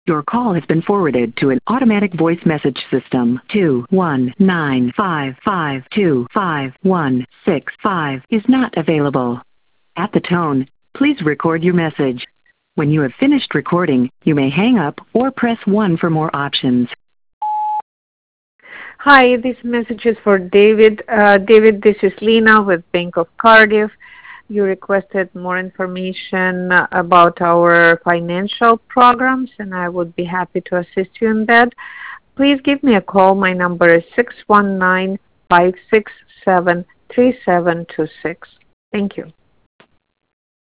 Your call has been forwarded to an automatic voice message system. 21955255165 is not available. At the tone, please record your message. When you have finished recording, you may hang up or press 1 for more options. Hi, this message is for David. David, this is Lena with Bank of Cardiff. You requested more information about our financial programs, and I would be happy to assist you in that. Please give me a call. My number is 619-567-3726. Thank you.